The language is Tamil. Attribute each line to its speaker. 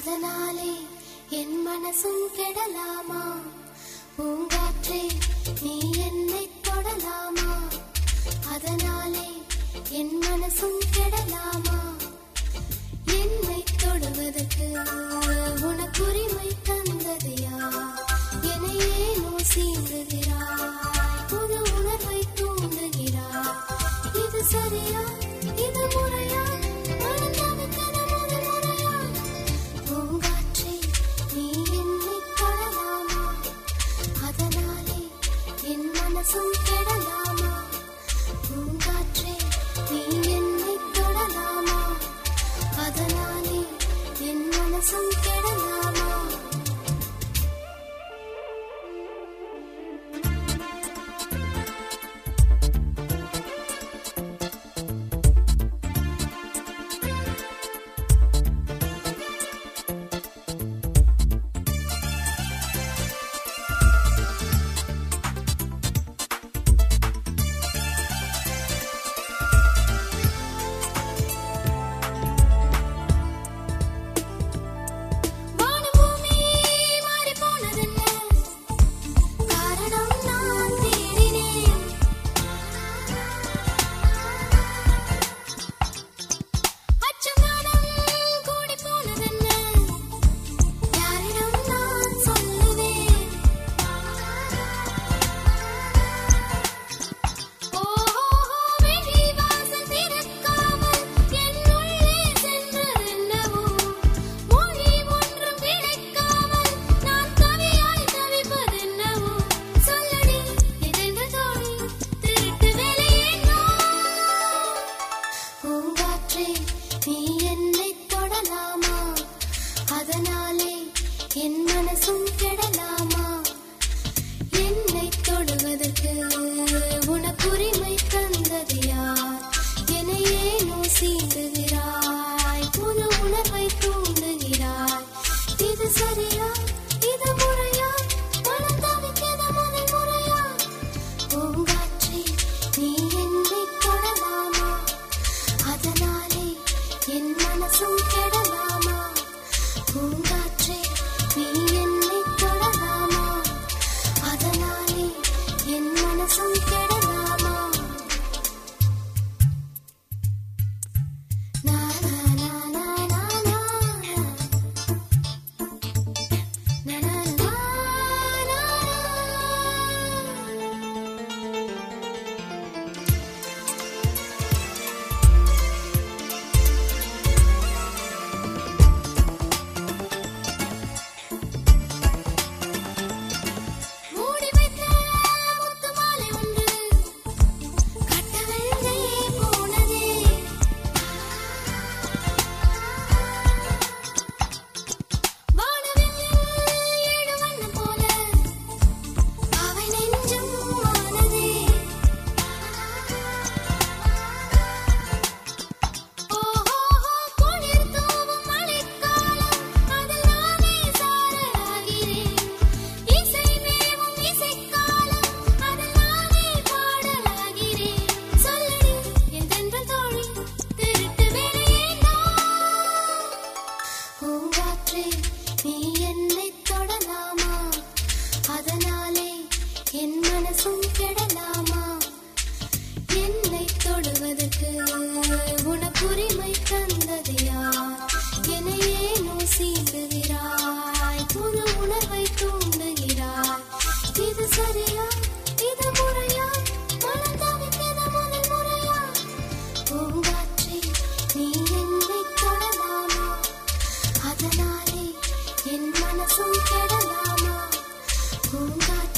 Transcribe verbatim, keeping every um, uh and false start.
Speaker 1: அதனாலே என் மனசும் கெடலாமா? பூங்காற்றே நீ என்னை தொடலாமா? அதனாலே என் மனசும் கெடலாமா? என்னை தொடுவதற்கு உனக்கு உரிமை தந்தது யார்? என்னையே சீண்டுகிறாய், புது உணர்வை தூண்டுகிறாய். இது சரியா? இது முறையா? மனந்தவித்தது முதல் முறையா? பூங்காற்றே நீ என்னை தொடலாமா? அதனாலே என் மனசும் கெடலாமா? பூங்காற்றே நீ என்னை தொடலாமா? அதனாலே என் மனசும் கெடலாமா? அதனாலே என் மனசும் கெடலாமா? என்னை தொடுவதற்கு உனக்கு உரிமை தந்தது யார்? என்னையே சீண்டுகிறாய், புது உணர்வை தூண்டுகிறாய். இது சரியா? இது முறையா? மனந்தவித்தது முதல் முறையா? பூங்காற்றே நீ என்னை தொடலாமா? அதனாலே என் மனசும் கெடலாமா? பூங்காற்றே நீ என்னை தொடலாமா? அதனாலே என் மனசும் கெடலாமா? நா நா நா நா நா நா நா நா நா. மூடி வைத்த முத்து மாலை ஒன்று கட்டவிழ்ந்தே போனதே. வானவில்லில் ஏழு வண்ணம் போல அவை நெஞ்சம் ஆனதே. ஓஹோ குளிர் தூவும் மழைக்காலம், அதில் நானே சாரலாகிறேன். இசை மேவும் இசைக்காலம், அதில் நானே பாடலாகிறேன். சொல்லடி என் தென்றல் தோழி, திருட்டு வேலையேண்டா? பூங்காற்றே நீ என்னை தொடலாமா? அதனாலே என் மனசும் கெடலாமா? என்னை தொடுவதற்கு உனக்கு உரிமை தந்தது யார்? என்னையே சீண்டுகிறாய், புது உணர்வை தூண்டுகிறாய். இது சரியா? இது முறையா? மனந்தவித்தது முதல் முறையா? பூங்காற்றே நீ என்னை தொடலாமா? அதனாலே என் மனசும் கெடலாமா? பூங்காற்றே